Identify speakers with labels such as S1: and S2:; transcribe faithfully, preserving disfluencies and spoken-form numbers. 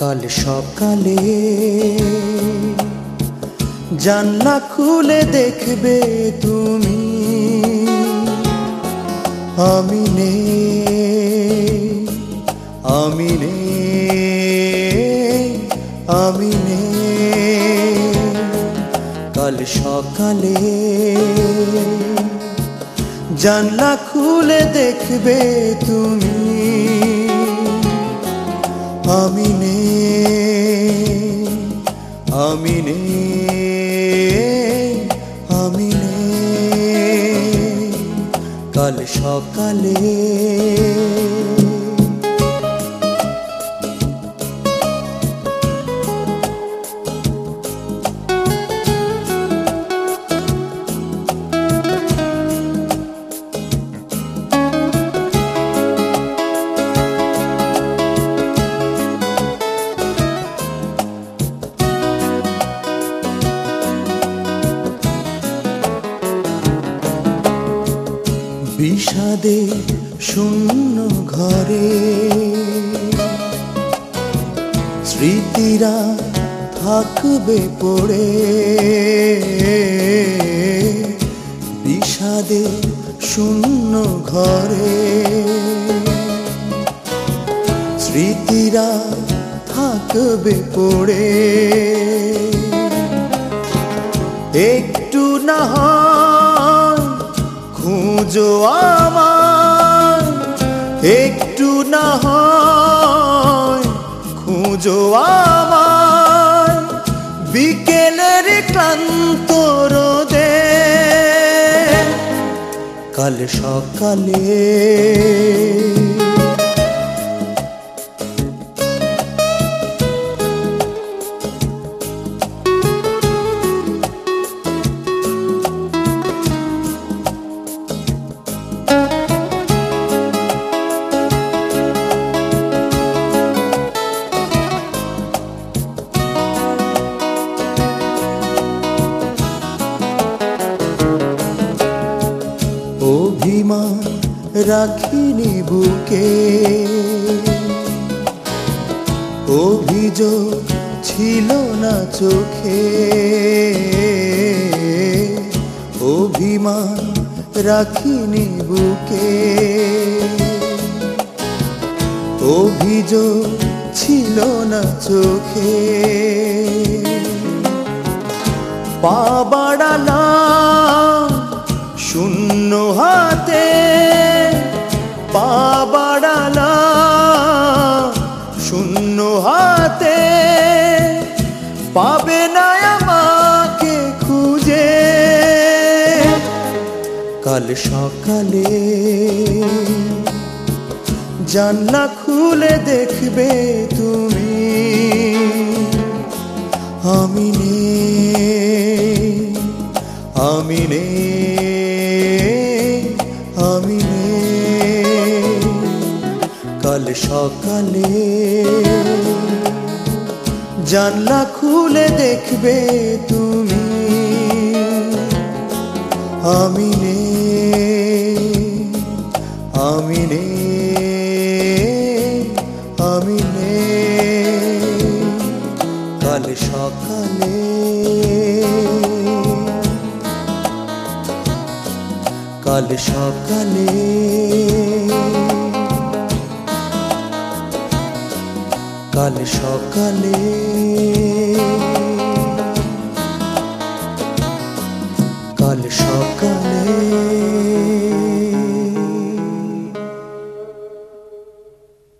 S1: কাল সকালে জানলা খুলে দেখবে তুমি আমি নেই, আমি নেই, আমি নেই। কাল সকালে জানলা খুলে দেখবে তুমি আমি নেই, আমি নেই, আমি নেই। কাল সকালে বিষাদে শূন্য ঘরে স্মৃতিরা থাকবে পড়ে, বিষাদে শূন্য ঘরে স্মৃতিরা থাকবে পড়ে। একটু না খুঁজো আমায়, একটু না হয় খুঁজো আমায় বিকেলের ক্লান্ত রোদে। কাল সকালে অভিমান রাখিনি বুকে, অভিযোগ ছিল না চোখে। অভিমান রাখিনি বুকে, অভিযোগ ছিল না চোখে। পা বাড়ালাম শূন্য হাতে, পা বাড়ালাম শূন্য হাতে, পাবে না আমাকে খুঁজে। কাল সকালে জানলা খুলে দেখবে তুমি আমি নেই, আমি নেই, আমি নেই। কাল সকালে জানলা খুলে দেখবে তুমি আমি নেই, আমি নেই, আমি নেই। কাল সকালে, কাল সকালে, কাল সকালে।